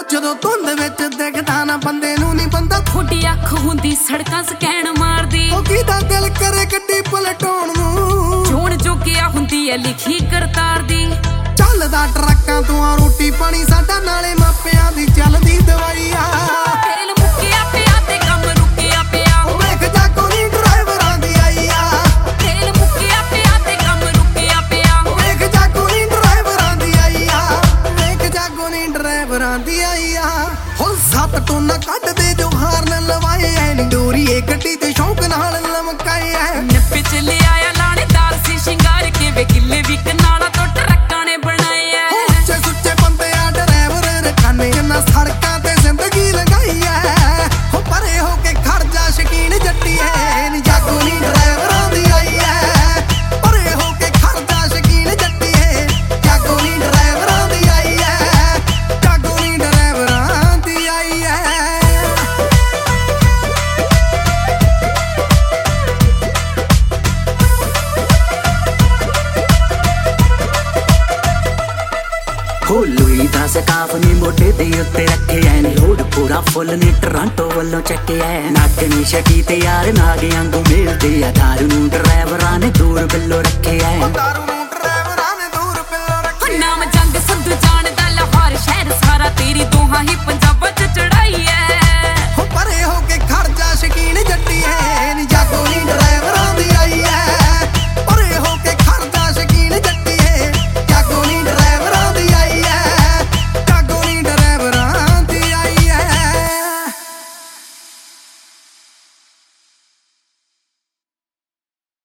ਜਦੋਂ ਧੁੰਦ ਵਿੱਚ ਦਿਖਦਾ ਨਾ ਬੰਦੇ ਨੂੰ ਨਹੀਂ ਬੰਦਾ ਥੋੜੀ ਅੱਖ ਹੁੰਦੀ ਸੜਕਾਂ ਸਕੈਨ ਮਾਰਦੀ ਉਹ ਕਿਹਦਾ ਦਿਲ ਕਰੇ ਗੱਡੀ ਪਲਟਾਉਣ ਨੂੰ ਚੋਣ ਜੋਗਿਆ ਹੁੰਦੀ ਐ ਲਿਖੀ ਕਰਤਾਰ ਦੀ ਚੱਲਦਾ ਟਰੱਕਾਂ ਤੋਂ ਆ ਰੋਟੀ ਪਾਣੀ ਸਾਡਾ ਨਾਲੇ ਮਾਪਿਆਂ ਦੀ ਚੱਲਦੀ ਦਵਾਈ ਆ ਤੇਲ ਮੁੱਕਿਆ ਪਿਆ ਤੇ ਕੰਮ ਰੁਕਿਆ ਪਿਆ ਉਹ ਵੇਖ ਜਾ ਕੋਈ ਡਰਾਈਵਰਾਂ ਦੀ ਆਈ ਆ ਤੇਲ ਮੁੱਕਿਆ ਪਿਆ ਤੇ ਕੰਮ ਰੁਕਿਆ ਪਿਆ ਉਹ ਵੇਖ ਜਾ ਕੋਈ ਡਰਾਈਵਰਾਂ ਦੀ ਆਈ ਆ ਵੇਖ ਜਾ ਕੋਈ ਡਰਾਈਵਰਾਂ ਦੀ ਆਈ ਆ ਹੁਣ 7 ਟੋਨ ਕੱਢਦੇ ਜੋ ਹਾਰਨ ਲਵਾਏ ਐ ਨੀ ਡੋਰੀ ਇਹ ਗੱਡੀ ਤੇ ਸ਼ੌਂਕ ਨਾਲ ਲਮਕਾਏ ਐ ਨੱਪੇ ਚ ਲਿਆਇਆ ਲਾਣੇਦਾਰ ਸੀ ਸ਼ਿੰਗਾਰ ਕੇ ਵੇ ਕਿੱਲੇ ਵੀ ਕਨਾਲਾ ਤੋਂ ਟਰੱਕਾਂ ਨੇ ਬਣਾਏ ਐ ਉੱਚੇ ਸੁੱਚੇ ਬੰਦੇ ਆ ਡਰਾਈਵਰ ਰਕਾਨੇ ਨਾ ਸੜਕਾਂ ਤੇ ਜ਼ਿੰਦਗੀ ਲਗਾਈ ਐ ਹੋ ਪਰੇ ਹੋ ਕੇ ਖੜ ਜਾ ਸ਼ਕੀਨ ਜੱਟੀਏ ਨੀ ਜਾਗੋ ਨੀ ਡਰਾਈਵਰਾਂ ਦੀ ਆਈ ਐ ਪਰੇ ਹੋ ਕੇ ਖੜ ਜਾ ਸ਼ਕੀਨ ਜੱਟੀਏ ਜਾਗੋ ਨੀ ਡਰਾਈਵਰਾਂ ਦੀ ਆਈ ਐ ਜਾਗੋ ਨੀ ਡਰਾਈਵਰਾਂ ਦੀ ਆਈ ਐ ਲੂਈ ਦਾ ਸਕਾਫ ਨੀ ਮੋਢੇ ਦੇ ਉੱਤੇ ਰੱਖਿਆ ਨੀ ਲੋਡ ਪੂਰਾ ਫੁੱਲ ਨੀ ਟੋਰਾਂਟੋ ਵੱਲੋਂ ਚੱਕਿਆ ਨੱਚਣੀ ਛਕੀ ਤੇ ਯਾਰ ਨਾਗ ਵਾਂਗੂ ਮਿਲਦੇ ਆ ਦਾਰੂ ਨੂੰ ਡਰਾਈਵਰਾਂ ਨੇ ਦੂਰ ਬਿੱਲੋ ਰੱਖਿਆ ਦਾਰੂ ਨੂੰ ਡਰਾਈਵਰਾਂ ਨੇ ਦੂਰ ਬਿੱਲੋ ਰੱਖਿਆ ਨਾਮ ਜੰਗ ਸੰਧੂ ਜਾਣਦਾ ਲਾਹੌਰ ਸ਼ਹਿਰ ਸਾਰਾ ਤੇਰੀ ਦੋਹਾਂ ਹੀ ਪੰਜਾਬਾਂ ਚ ਚੜਾਈ ਐ